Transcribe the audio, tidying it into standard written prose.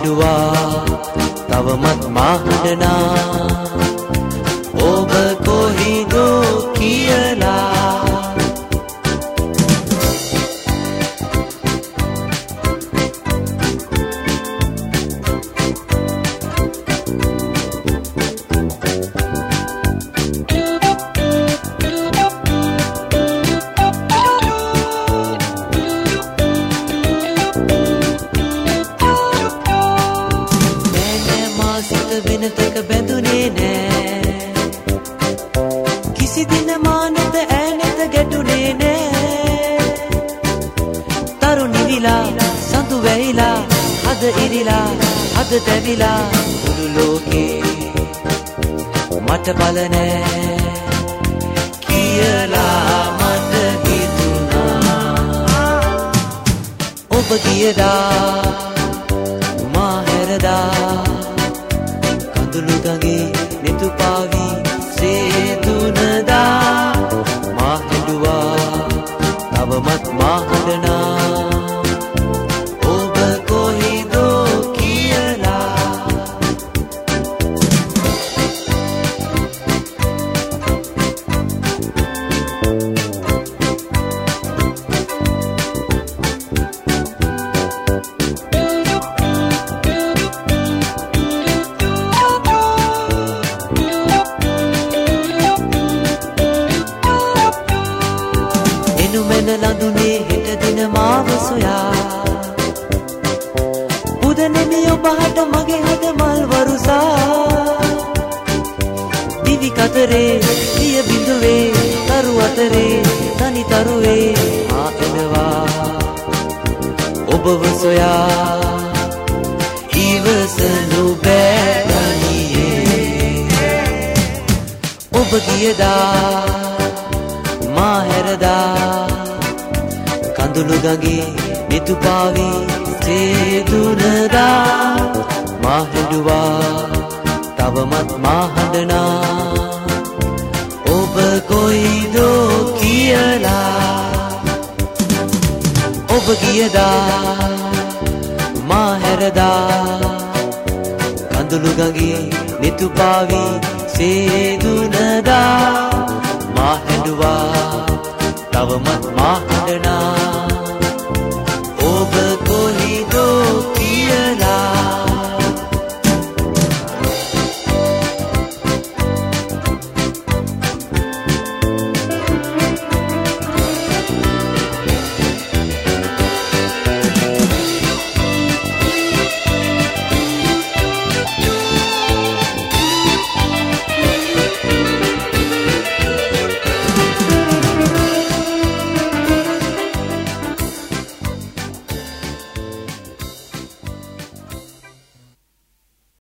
හැඬුවා තවමත් මා හඬනා ඔබ කොහිදෝ කියලා වෙනතක බැඳුනේ නෑ කිසි දින මානත ඈනත ගැටුනේ නෑ තරුණි විලා සඳු වැහිලා හද ඉරිලා හද තැවිලා මුළු ලෝකේ මට බල නෑ කියලා මට හිතුණා ඔබ ගියදා මා හැරදා කඳුළු ගඟේ නිතු පාවි සේතුනදා මා හැඬුවා තවමත් මා හඬනා ඔබ කොහිදෝ කියලා මෙන ලඳුනේ හෙට දින මාව සොයා උදනෙමි ඔබහට මගේ හද මල් වරුසා දිවි කතරේ දිය බිඳුවේ තරු අතරේ තනි තරුවේ ආ එනවා ඔබව සොයා ඉවසනු බෑ තනියේ ඔබ ගියදා මා හැරදා කඳුළු ගඟේ නිතු පාවි සේදුනදා මා හැඬුවා තවමත් මා හඬනා ඔබ කොයිදෝ කියලා ඔබ ගියදා මා හැරදා කඳුළු ගඟේ නිතු පාවි සේදුනදා මා හැඬුවා තවමත් මා හඬනා